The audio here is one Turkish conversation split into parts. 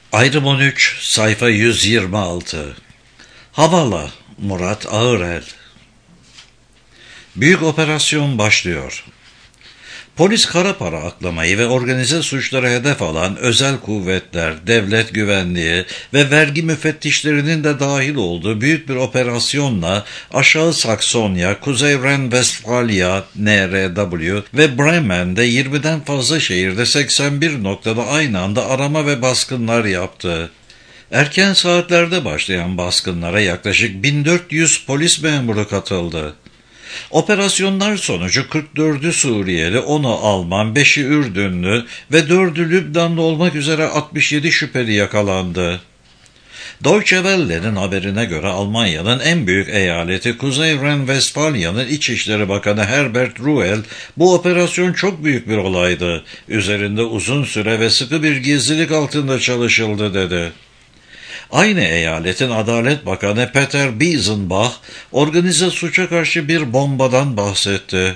Ayrım 13, sayfa 126. Havala, Murat Ağırel. Büyük operasyon başlıyor. Polis kara para aklamayı ve organize suçlara hedef alan özel kuvvetler, devlet güvenliği ve vergi müfettişlerinin de dahil olduğu büyük bir operasyonla Aşağı Saksonya, Kuzey Ren-Vestfalya, NRW ve Bremen'de 20'den fazla şehirde 81 noktada aynı anda arama ve baskınlar yaptı. Erken saatlerde başlayan baskınlara yaklaşık 1400 polis memuru katıldı. Operasyonlar sonucu 44'ü Suriyeli, 10'u Alman, 5'i Ürdünlü ve 4'ü Lübnanlı olmak üzere 67 şüpheli yakalandı. Deutsche Welle'nin haberine göre Almanya'nın en büyük eyaleti Kuzey Ren-Vestfalya'nın İçişleri Bakanı Herbert Ruel, bu operasyon çok büyük bir olaydı. Üzerinde uzun süre ve sıkı bir gizlilik altında çalışıldı dedi. Aynı eyaletin Adalet Bakanı Peter Biesenbach, organize suça karşı bir bombadan bahsetti.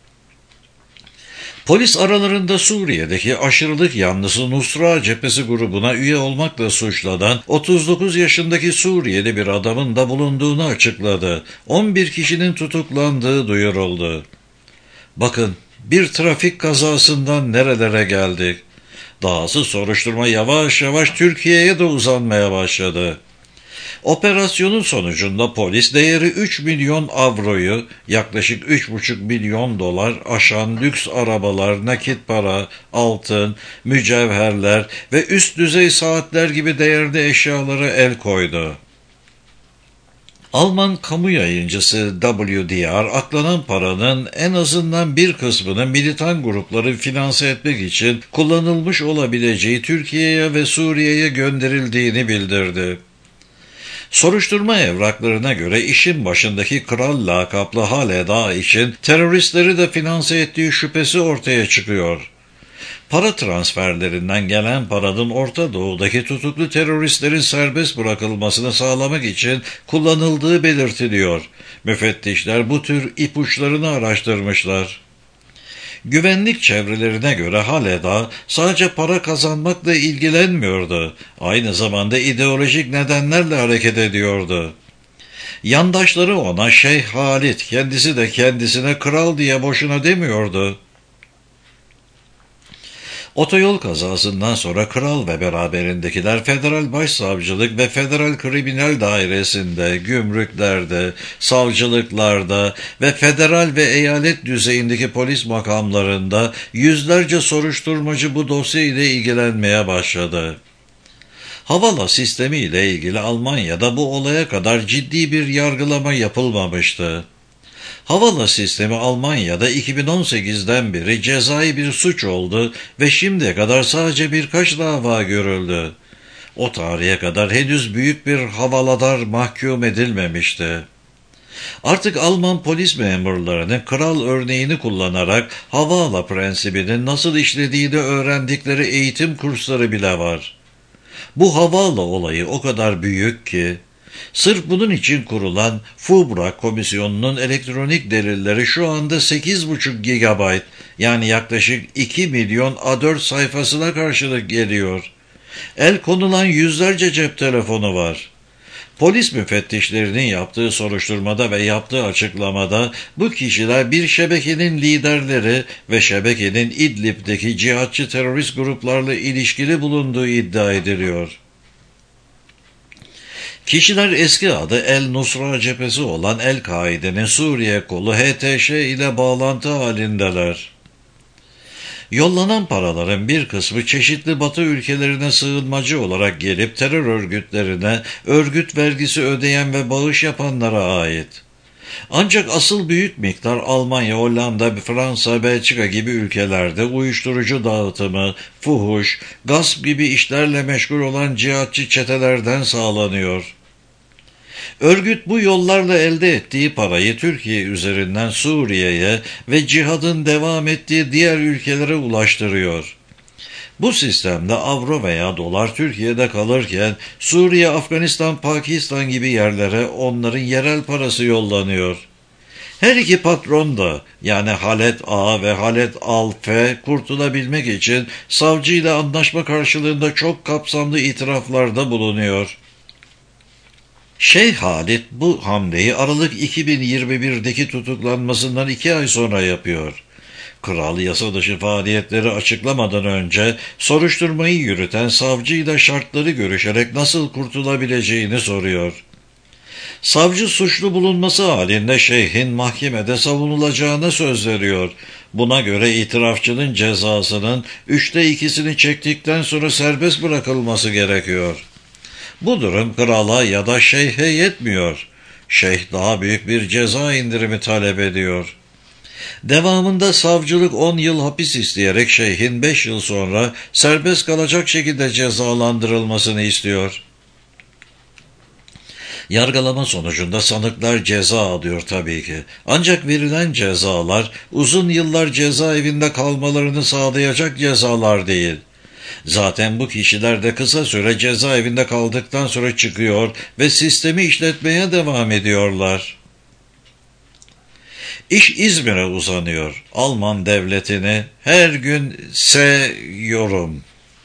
Polis aralarında Suriye'deki aşırılık yanlısı Nusra Cephesi grubuna üye olmakla suçlanan 39 yaşındaki Suriyeli bir adamın da bulunduğunu açıkladı. 11 kişinin tutuklandığı duyuruldu. Bakın, bir trafik kazasından nerelere geldik. Dahası soruşturma yavaş yavaş Türkiye'ye de uzanmaya başladı. Operasyonun sonucunda polis değeri 3 milyon avroyu, yaklaşık 3,5 milyon dolar aşan lüks arabalar, nakit para, altın, mücevherler ve üst düzey saatler gibi değerli eşyalara el koydu. Alman kamu yayıncısı WDR, aklanan paranın en azından bir kısmını militan grupları finanse etmek için kullanılmış olabileceği Türkiye'ye ve Suriye'ye gönderildiğini bildirdi. Soruşturma evraklarına göre işin başındaki kral lakaplı Haleda için teröristleri de finanse ettiği şüphesi ortaya çıkıyor. Para transferlerinden gelen paranın Orta Doğu'daki tutuklu teröristlerin serbest bırakılmasını sağlamak için kullanıldığı belirtiliyor. Müfettişler bu tür ipuçlarını araştırmışlar. Güvenlik çevrelerine göre Haleda sadece para kazanmakla ilgilenmiyordu. Aynı zamanda ideolojik nedenlerle hareket ediyordu. Yandaşları ona Şeyh Halit, kendisi de kendisine kral diye boşuna demiyordu. Otoyol kazasından sonra kral ve beraberindekiler Federal Başsavcılık ve Federal Kriminal Dairesi'nde, gümrüklerde, savcılıklarda ve federal ve eyalet düzeyindeki polis makamlarında yüzlerce soruşturmacı bu dosya ile ilgilenmeye başladı. Havala sistemi ile ilgili Almanya'da bu olaya kadar ciddi bir yargılama yapılmamıştı. Havala sistemi Almanya'da 2018'den beri cezai bir suç oldu ve şimdiye kadar sadece birkaç dava görüldü. O tarihe kadar henüz büyük bir havaladar mahkum edilmemişti. Artık Alman polis memurlarının kral örneğini kullanarak havala prensibinin nasıl işlediğini öğrendikleri eğitim kursları bile var. Bu havala olayı o kadar büyük ki, sırf bunun için kurulan FUBRA komisyonunun elektronik delilleri şu anda 8,5 GB, yani yaklaşık 2 milyon A4 sayfasına karşılık geliyor. El konulan yüzlerce cep telefonu var. Polis müfettişlerinin yaptığı soruşturmada ve yaptığı açıklamada bu kişiler bir şebekenin liderleri ve şebekenin İdlib'deki cihatçı terörist gruplarla ilişkili bulunduğu iddia ediliyor. Kişiler eski adı El-Nusra Cephesi olan El-Kaide'nin Suriye kolu HTŞ ile bağlantı halindeler. Yollanan paraların bir kısmı çeşitli Batı ülkelerine sığınmacı olarak gelip terör örgütlerine örgüt vergisi ödeyen ve bağış yapanlara ait. Ancak asıl büyük miktar Almanya, Hollanda, Fransa, Belçika gibi ülkelerde uyuşturucu dağıtımı, fuhuş, gasp gibi işlerle meşgul olan cihatçı çetelerden sağlanıyor. Örgüt bu yollarla elde ettiği parayı Türkiye üzerinden Suriye'ye ve cihadın devam ettiği diğer ülkelere ulaştırıyor. Bu sistemde avro veya dolar Türkiye'de kalırken Suriye, Afganistan, Pakistan gibi yerlere onların yerel parası yollanıyor. Her iki patron da yani Halet A ve Halet Al F kurtulabilmek için savcıyla anlaşma karşılığında çok kapsamlı itiraflarda bulunuyor. Şeyh Halit bu hamleyi Aralık 2021'deki tutuklanmasından 2 ay sonra yapıyor. Kral yasa dışı faaliyetleri açıklamadan önce soruşturmayı yürüten savcıyla şartları görüşerek nasıl kurtulabileceğini soruyor. Savcı suçlu bulunması halinde şeyhin mahkemede savunulacağına söz veriyor. Buna göre itirafçının cezasının 2/3'ünü çektikten sonra serbest bırakılması gerekiyor. Bu durum krala ya da şeyhe yetmiyor. Şeyh daha büyük bir ceza indirimi talep ediyor. Devamında savcılık 10 yıl hapis isteyerek şeyhin 5 yıl sonra serbest kalacak şekilde cezalandırılmasını istiyor. Yargılama sonucunda sanıklar ceza alıyor tabii ki. Ancak verilen cezalar uzun yıllar cezaevinde kalmalarını sağlayacak cezalar değil. Zaten bu kişiler de kısa süre cezaevinde kaldıktan sonra çıkıyor ve sistemi işletmeye devam ediyorlar. İş İzmir'e uzanıyor. Alman devletini her gün seviyorum.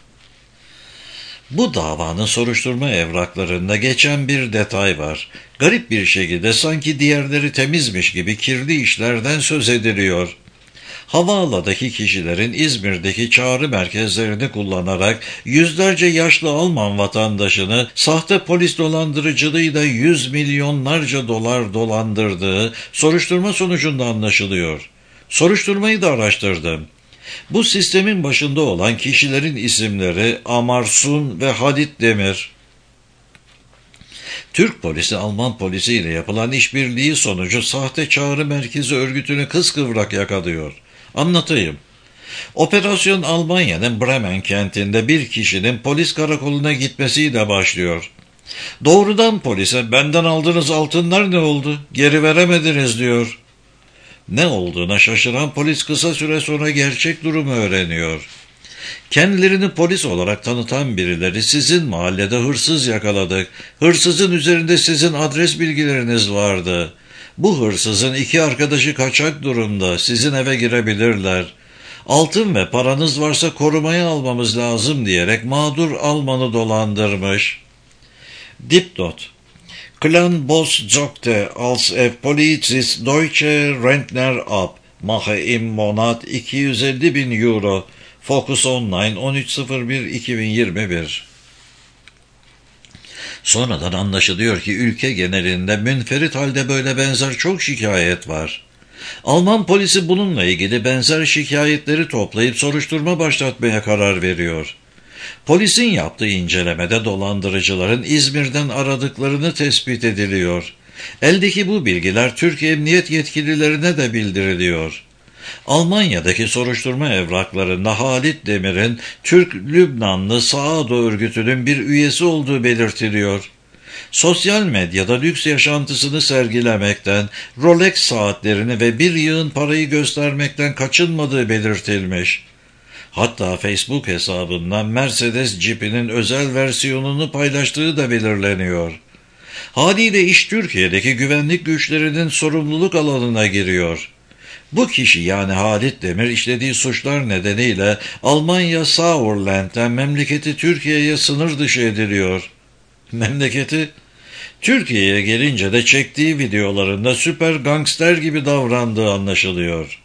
Bu davanın soruşturma evraklarında geçen bir detay var. Garip bir şekilde sanki diğerleri temizmiş gibi kirli işlerden söz ediliyor. Havaaladaki kişilerin İzmir'deki çağrı merkezlerini kullanarak yüzlerce yaşlı Alman vatandaşını sahte polis dolandırıcılığıyla 100 milyonlarca dolar dolandırdığı soruşturma sonucunda anlaşılıyor. Soruşturmayı da araştırdım. Bu sistemin başında olan kişilerin isimleri Amarsun ve Halit Demir. Türk polisi Alman polisiyle yapılan işbirliği sonucu sahte çağrı merkezi örgütünü kıskıvrak yakalıyor. Anlatayım. Operasyon Almanya'nın Bremen kentinde bir kişinin polis karakoluna gitmesiyle başlıyor. Doğrudan polise benden aldığınız altınlar ne oldu? Geri veremediniz diyor. Ne olduğuna şaşıran polis kısa süre sonra gerçek durumu öğreniyor. Kendilerini polis olarak tanıtan birileri sizin mahallede hırsız yakaladık. Hırsızın üzerinde sizin adres bilgileriniz vardı. Bu hırsızın 2 arkadaşı kaçak durumda. Sizin eve girebilirler. Altın ve paranız varsa korumaya almamız lazım diyerek mağdur Alman'ı dolandırmış. Dipnot. Clan Boss zockte als Polizist Deutsche Rentner ab. Mache im Monat 250.000 Euro. Focus Online 13.01.2021. Sonradan anlaşılıyor ki ülke genelinde münferit halde böyle benzer çok şikayet var. Alman polisi bununla ilgili benzer şikayetleri toplayıp soruşturma başlatmaya karar veriyor. Polisin yaptığı incelemede dolandırıcıların İzmir'den aradıklarını tespit ediliyor. Eldeki bu bilgiler Türk Emniyet yetkililerine de bildiriliyor. Almanya'daki soruşturma evraklarında Halit Demir'in Türk-Lübnanlı Saado örgütünün bir üyesi olduğu belirtiliyor. Sosyal medyada lüks yaşantısını sergilemekten, Rolex saatlerini ve bir yığın parayı göstermekten kaçınmadığı belirtilmiş. Hatta Facebook hesabından Mercedes Jeep'inin özel versiyonunu paylaştığı da belirleniyor. Haliyle iş Türkiye'deki güvenlik güçlerinin sorumluluk alanına giriyor. Bu kişi yani Halit Demir işlediği suçlar nedeniyle Almanya Sauerland'den memleketi Türkiye'ye sınır dışı ediliyor. Memleketi? Türkiye'ye gelince de çektiği videolarında süper gangster gibi davrandığı anlaşılıyor.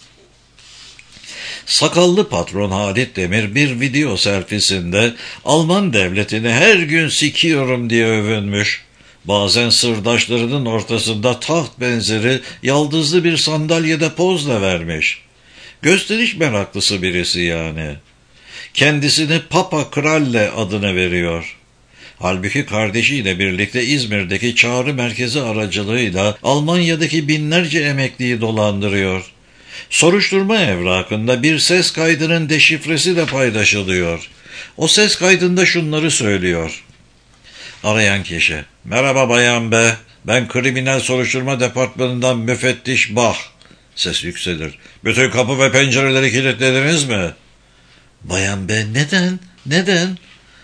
Sakallı patron Halit Demir bir video selfiesinde Alman devletini her gün sikiyorum diye övünmüş. Bazen sırdaşlarının ortasında taht benzeri yaldızlı bir sandalyede poz da vermiş. Gösteriş meraklısı birisi yani. Kendisini Papa Kralle adını veriyor. Halbuki kardeşiyle birlikte İzmir'deki çağrı merkezi aracılığıyla Almanya'daki binlerce emekliyi dolandırıyor. Soruşturma evrakında bir ses kaydının deşifresi de paylaşılıyor. O ses kaydında şunları söylüyor. Arayan kişi, merhaba bayan be, ben kriminal soruşturma departmanından müfettiş Bah. Ses yükselir. Bütün kapı ve pencereleri kilitlediniz mi? Bayan be, neden?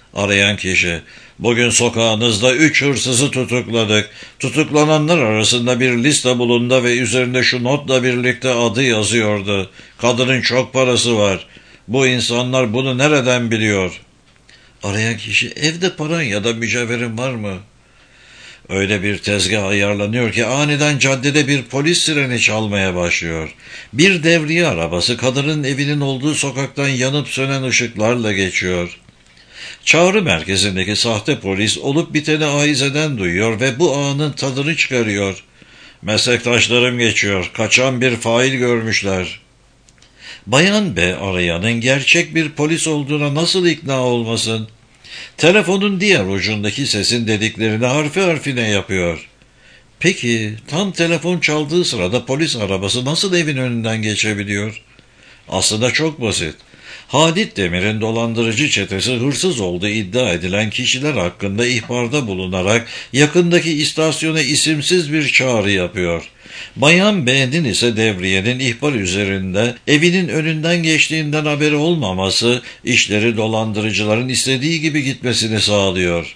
Arayan kişi: bugün sokağınızda 3 hırsızı tutukladık. Tutuklananlar arasında bir liste bulundu ve üzerinde şu notla birlikte adı yazıyordu: kadının çok parası var. Bu insanlar bunu nereden biliyor? Arayan kişi: evde paran ya da mücevherin var mı? Öyle bir tezgah ayarlanıyor ki aniden caddede bir polis sireni çalmaya başlıyor. Bir devriye arabası kadının evinin olduğu sokaktan yanıp sönen ışıklarla geçiyor. Çağrı merkezindeki sahte polis olup biteni ahizeden duyuyor ve bu anın tadını çıkarıyor. Meslektaşlarım geçiyor, kaçan bir fail görmüşler. Bayan B arayanın gerçek bir polis olduğuna nasıl ikna olmasın? Telefonun diğer ucundaki sesin dediklerini harfi harfine yapıyor. Peki tam telefon çaldığı sırada polis arabası nasıl evin önünden geçebiliyor? Aslında çok basit. Halit Demir'in dolandırıcı çetesi hırsız olduğu iddia edilen kişiler hakkında ihbarda bulunarak yakındaki istasyona isimsiz bir çağrı yapıyor. Bayan B'nin ise devriyenin ihbar üzerinde evinin önünden geçtiğinden haberi olmaması işleri dolandırıcıların istediği gibi gitmesini sağlıyor.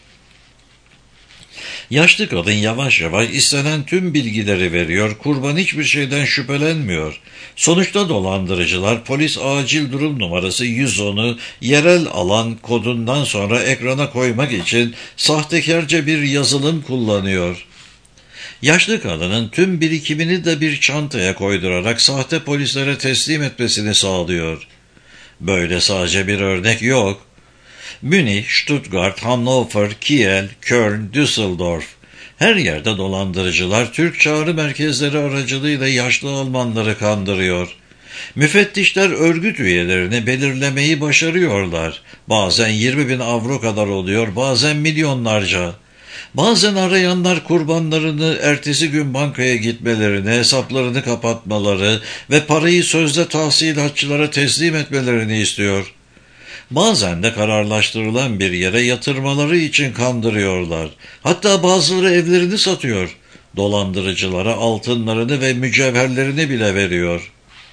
Yaşlı kadın yavaş yavaş istenen tüm bilgileri veriyor, kurban hiçbir şeyden şüphelenmiyor. Sonuçta dolandırıcılar polis acil durum numarası 110'u yerel alan kodundan sonra ekrana koymak için sahtekarca bir yazılım kullanıyor. Yaşlı kadının tüm birikimini de bir çantaya koydurarak sahte polislere teslim etmesini sağlıyor. Böyle sadece bir örnek yok. Münih, Stuttgart, Hannover, Kiel, Köln, Düsseldorf. Her yerde dolandırıcılar Türk çağrı merkezleri aracılığıyla yaşlı Almanları kandırıyor. Müfettişler örgüt üyelerini belirlemeyi başarıyorlar. Bazen 20.000 avro kadar oluyor, bazen milyonlarca. Bazen arayanlar kurbanlarını ertesi gün bankaya gitmelerini, hesaplarını kapatmaları ve parayı sözde tahsilatçılara teslim etmelerini istiyor. Bazen de kararlaştırılan bir yere yatırmaları için kandırıyorlar. Hatta bazıları evlerini satıyor. Dolandırıcılara altınlarını ve mücevherlerini bile veriyor.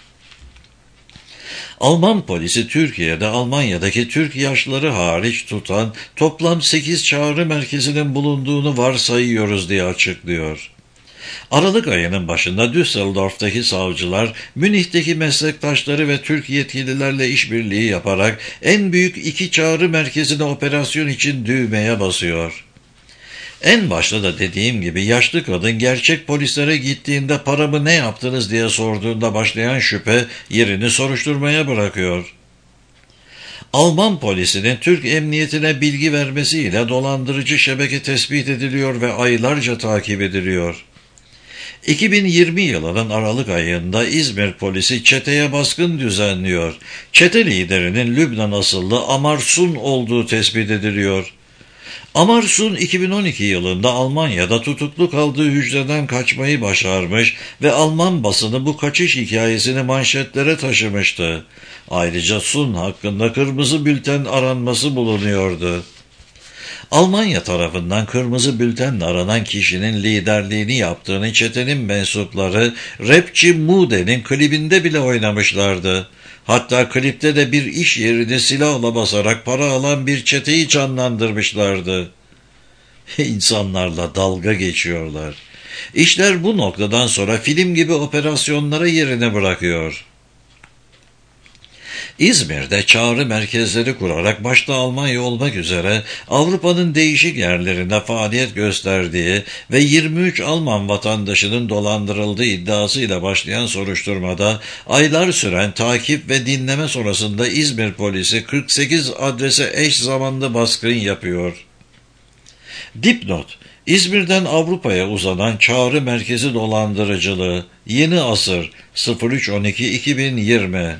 Alman polisi Türkiye'de Almanya'daki Türk yaşlıları hariç tutan toplam 8 çağrı merkezinin bulunduğunu varsayıyoruz diye açıklıyor. Aralık ayının başında Düsseldorf'taki savcılar, Münih'teki meslektaşları ve Türk yetkililerle işbirliği yaparak en büyük 2 çağrı merkezine operasyon için düğmeye basıyor. En başta da dediğim gibi yaşlı kadın gerçek polislere gittiğinde paramı ne yaptınız diye sorduğunda başlayan şüphe yerini soruşturmaya bırakıyor. Alman polisinin Türk emniyetine bilgi vermesiyle dolandırıcı şebeke tespit ediliyor ve aylarca takip ediliyor. 2020 yılının Aralık ayında İzmir polisi çeteye baskın düzenliyor. Çete liderinin Lübnan asıllı Amar Sun olduğu tespit ediliyor. Amar Sun 2012 yılında Almanya'da tutuklu kaldığı hücreden kaçmayı başarmış ve Alman basını bu kaçış hikayesini manşetlere taşımıştı. Ayrıca Sun hakkında kırmızı bülten aranması bulunuyordu. Almanya tarafından kırmızı bültenle aranan kişinin liderliğini yaptığını çetenin mensupları rapçi Mude'nin klibinde bile oynamışlardı. Hatta klipte de bir iş yerini silahla basarak para alan bir çeteyi canlandırmışlardı. İnsanlarla dalga geçiyorlar. İşler bu noktadan sonra film gibi operasyonlara yerini bırakıyor. İzmir'de çağrı merkezleri kurarak başta Almanya olmak üzere Avrupa'nın değişik yerlerinde faaliyet gösterdiği ve 23 Alman vatandaşının dolandırıldığı iddiasıyla başlayan soruşturmada aylar süren takip ve dinleme sonrasında İzmir polisi 48 adrese eş zamanlı baskın yapıyor. Dipnot: İzmir'den Avrupa'ya uzanan çağrı merkezi dolandırıcılığı, yeni asır, 03.12.2020.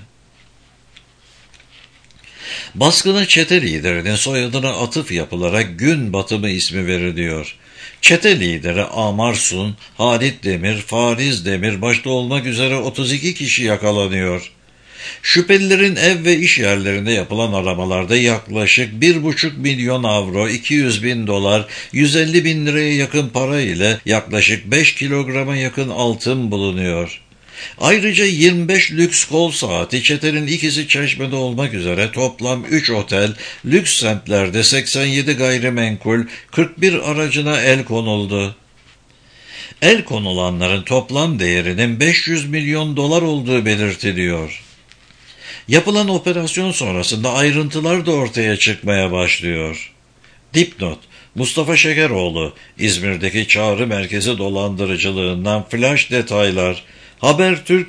Baskına çete liderinin soyadına atıf yapılarak Gün Batımı ismi veriliyor. Çete lideri Amar Sun, Halit Demir, Fariz Demir başta olmak üzere 32 kişi yakalanıyor. Şüphelilerin ev ve iş yerlerinde yapılan aramalarda yaklaşık 1,5 milyon avro, 200 bin dolar, 150 bin liraya yakın para ile yaklaşık 5 kilograma yakın altın bulunuyor. Ayrıca 25 lüks kol saati, çetenin ikisi Çeşme'de olmak üzere toplam 3 otel, lüks semtlerde 87 gayrimenkul, 41 aracına el konuldu. El konulanların toplam değerinin 500 milyon dolar olduğu belirtiliyor. Yapılan operasyon sonrasında ayrıntılar da ortaya çıkmaya başlıyor. Dipnot: Mustafa Şekeroğlu, İzmir'deki çağrı merkezi dolandırıcılığından flash detaylar. Habertürk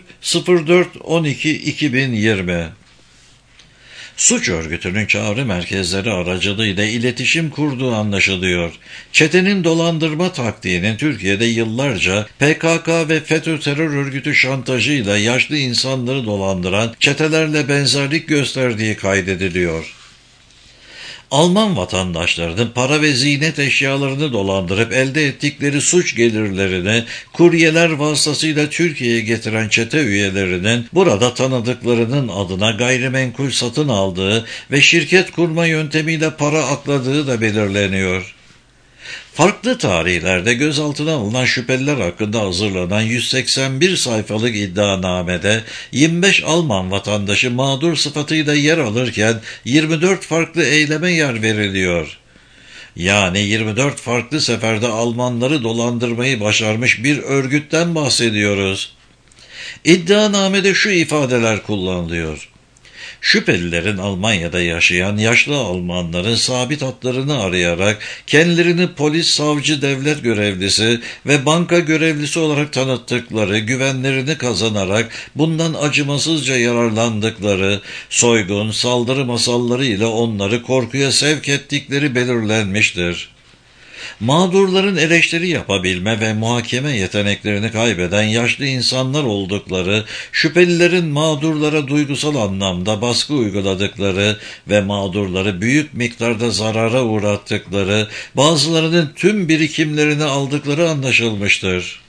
04-12-2020. Suç örgütünün çağrı merkezleri aracılığıyla iletişim kurduğu anlaşılıyor. Çetenin dolandırma taktiğinin Türkiye'de yıllarca PKK ve FETÖ terör örgütü şantajıyla yaşlı insanları dolandıran çetelerle benzerlik gösterdiği kaydediliyor. Alman vatandaşlarının para ve ziynet eşyalarını dolandırıp elde ettikleri suç gelirlerini kuryeler vasıtasıyla Türkiye'ye getiren çete üyelerinin burada tanıdıklarının adına gayrimenkul satın aldığı ve şirket kurma yöntemiyle para akladığı da belirleniyor. Farklı tarihlerde gözaltına alınan şüpheliler hakkında hazırlanan 181 sayfalık iddianamede 25 Alman vatandaşı mağdur sıfatıyla yer alırken 24 farklı eyleme yer veriliyor. Yani 24 farklı seferde Almanları dolandırmayı başarmış bir örgütten bahsediyoruz. İddianamede şu ifadeler kullanılıyor: Şüphelilerin Almanya'da yaşayan yaşlı Almanların sabit hatlarını arayarak kendilerini polis, savcı, devlet görevlisi ve banka görevlisi olarak tanıttıkları, güvenlerini kazanarak bundan acımasızca yararlandıkları, soygun, saldırı masalları ile onları korkuya sevk ettikleri belirlenmiştir. Mağdurların eleştiri yapabilme ve muhakeme yeteneklerini kaybeden yaşlı insanlar oldukları, şüphelilerin mağdurlara duygusal anlamda baskı uyguladıkları ve mağdurları büyük miktarda zarara uğrattıkları, bazılarının tüm birikimlerini aldıkları anlaşılmıştır.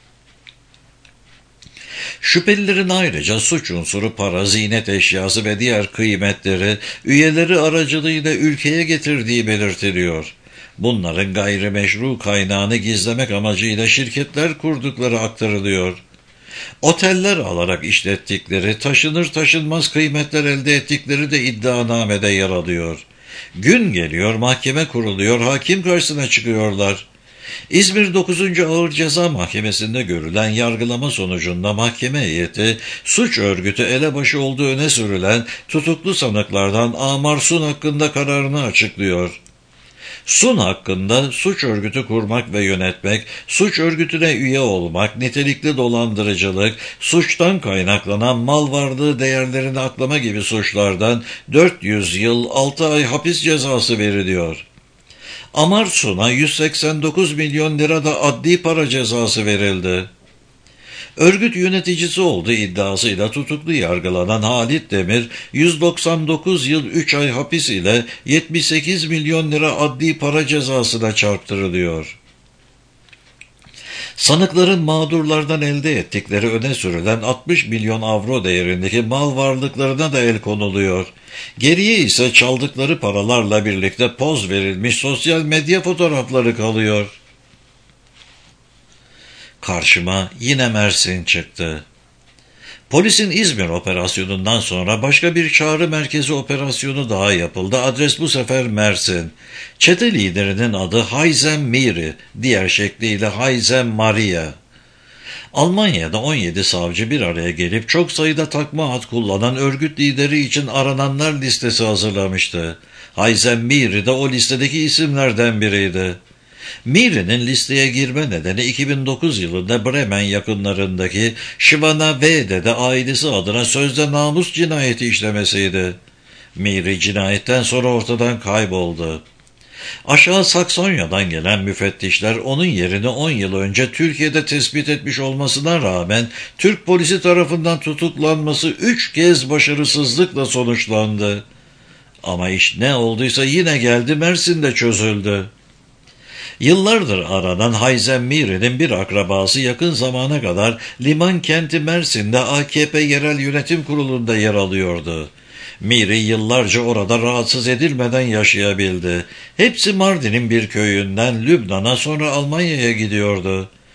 Şüphelilerin ayrıca suç unsuru para, ziynet eşyası ve diğer kıymetleri üyeleri aracılığıyla ülkeye getirdiği belirtiliyor. Bunların gayrimeşru kaynağını gizlemek amacıyla şirketler kurdukları aktarılıyor. Oteller alarak işlettikleri, taşınır taşınmaz kıymetler elde ettikleri de iddianamede yer alıyor. Gün geliyor, mahkeme kuruluyor, hakim karşısına çıkıyorlar. İzmir 9. Ağır Ceza Mahkemesi'nde görülen yargılama sonucunda mahkeme heyeti, suç örgütü elebaşı olduğu öne sürülen tutuklu sanıklardan Amar Sun hakkında kararını açıklıyor. Sun hakkında suç örgütü kurmak ve yönetmek, suç örgütüne üye olmak, nitelikli dolandırıcılık, suçtan kaynaklanan mal varlığı değerlerini aklama gibi suçlardan 400 yıl 6 ay hapis cezası veriliyor. Amar Sun'a 189 milyon lira da adli para cezası verildi. Örgüt yöneticisi olduğu iddiasıyla tutuklu yargılanan Halit Demir, 199 yıl 3 ay hapis ile 78 milyon lira adli para cezasına çarptırılıyor. Sanıkların mağdurlardan elde ettikleri öne sürülen 60 milyon avro değerindeki mal varlıklarına da el konuluyor. Geriye ise çaldıkları paralarla birlikte poz verilmiş sosyal medya fotoğrafları kalıyor. Karşıma yine Mersin çıktı. Polisin İzmir operasyonundan sonra başka bir çağrı merkezi operasyonu daha yapıldı. Adres bu sefer Mersin. Çete liderinin adı Hayzem Miri, diğer şekliyle Hayzem Maria. Almanya'da 17 savcı bir araya gelip çok sayıda takma ad kullanan örgüt lideri için arananlar listesi hazırlamıştı. Hayzem Miri de o listedeki isimlerden biriydi. Miri'nin listeye girme nedeni 2009 yılında Bremen yakınlarındaki Schwannawede'de ailesi adına sözde namus cinayeti işlemesiydi. Miri cinayetten sonra ortadan kayboldu. Aşağı Saksonya'dan gelen müfettişler onun yerini 10 yıl önce Türkiye'de tespit etmiş olmasına rağmen Türk polisi tarafından tutuklanması 3 kez başarısızlıkla sonuçlandı. Ama iş ne olduysa yine geldi, Mersin'de çözüldü. Yıllardır aranan Hayzem Miri'nin bir akrabası yakın zamana kadar liman kenti Mersin'de AKP Yerel Yönetim Kurulu'nda yer alıyordu. Miri yıllarca orada rahatsız edilmeden yaşayabildi. Hepsi Mardin'in bir köyünden Lübnan'a, sonra Almanya'ya gidiyordu.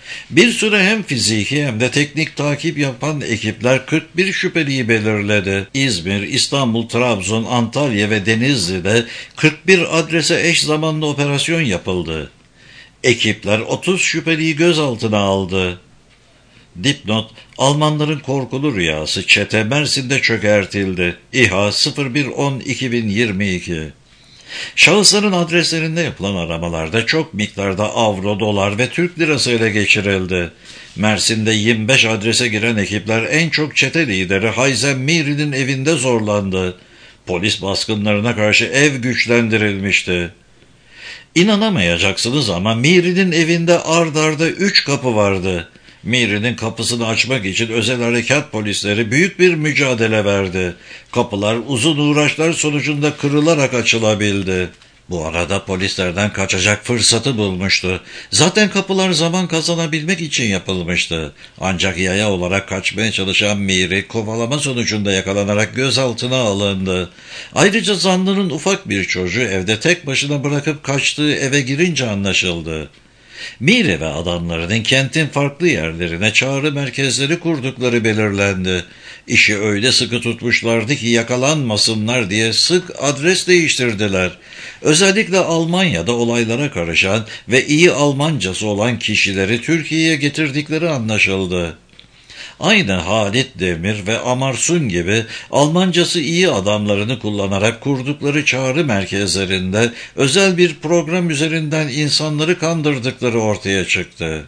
Bir süre hem fiziki hem de teknik takip yapan ekipler 41 şüpheliyi belirledi. İzmir, İstanbul, Trabzon, Antalya ve Denizli'de 41 adrese eş zamanlı operasyon yapıldı. Ekipler 30 şüpheliyi gözaltına aldı. Dipnot: Almanların korkulu rüyası çete Mersin'de çökertildi. İHA 01.10.2022. Şahısların adreslerinde yapılan aramalarda çok miktarda avro, dolar ve Türk lirası ele geçirildi. Mersin'de 25 adrese giren ekipler en çok çete lideri Hayzem Miri'nin evinde zorlandı. Polis baskınlarına karşı ev güçlendirilmişti. İnanamayacaksınız ama Miri'nin evinde ard arda 3 kapı vardı. Miri'nin kapısını açmak için özel harekat polisleri büyük bir mücadele verdi. Kapılar uzun uğraşlar sonucunda kırılarak açılabildi. Bu arada polislerden kaçacak fırsatı bulmuştu. Zaten kapılar zaman kazanabilmek için yapılmıştı. Ancak yaya olarak kaçmaya çalışan Miri kovalama sonucunda yakalanarak gözaltına alındı. Ayrıca zanlının ufak bir çocuğu evde tek başına bırakıp kaçtığı eve girince anlaşıldı. Miri ve adamlarının kentin farklı yerlerine çağrı merkezleri kurdukları belirlendi. İşi öyle sıkı tutmuşlardı ki yakalanmasınlar diye sık adres değiştirdiler. Özellikle Almanya'da olaylara karışan ve iyi Almancası olan kişileri Türkiye'ye getirdikleri anlaşıldı. Aynı Halit Demir ve Amarsun gibi Almancası iyi adamlarını kullanarak kurdukları çağrı merkezlerinde özel bir program üzerinden insanları kandırdıkları ortaya çıktı.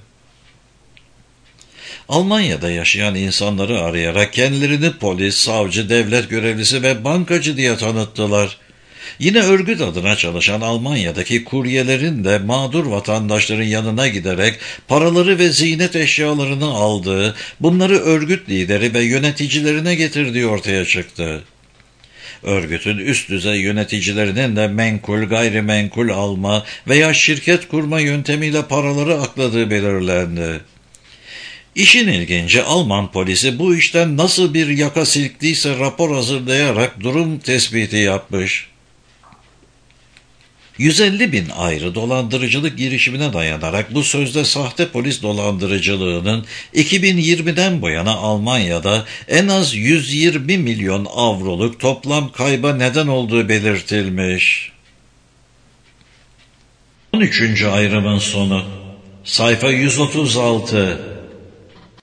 Almanya'da yaşayan insanları arayarak kendilerini polis, savcı, devlet görevlisi ve bankacı diye tanıttılar. Yine örgüt adına çalışan Almanya'daki kuryelerin de mağdur vatandaşların yanına giderek paraları ve ziynet eşyalarını aldığı, bunları örgüt lideri ve yöneticilerine getirdiği ortaya çıktı. Örgütün üst düzey yöneticilerinin de menkul, gayrimenkul alma veya şirket kurma yöntemiyle paraları akladığı belirlendi. İşin ilginci Alman polisi bu işten nasıl bir yaka silktiyse rapor hazırlayarak durum tespiti yapmış. 150.000 ayrı dolandırıcılık girişimine dayanarak bu sözde sahte polis dolandırıcılığının 2020'den bu yana Almanya'da en az 120 milyon avroluk toplam kayba neden olduğu belirtilmiş. 13. ayrımın sonu. Sayfa 136.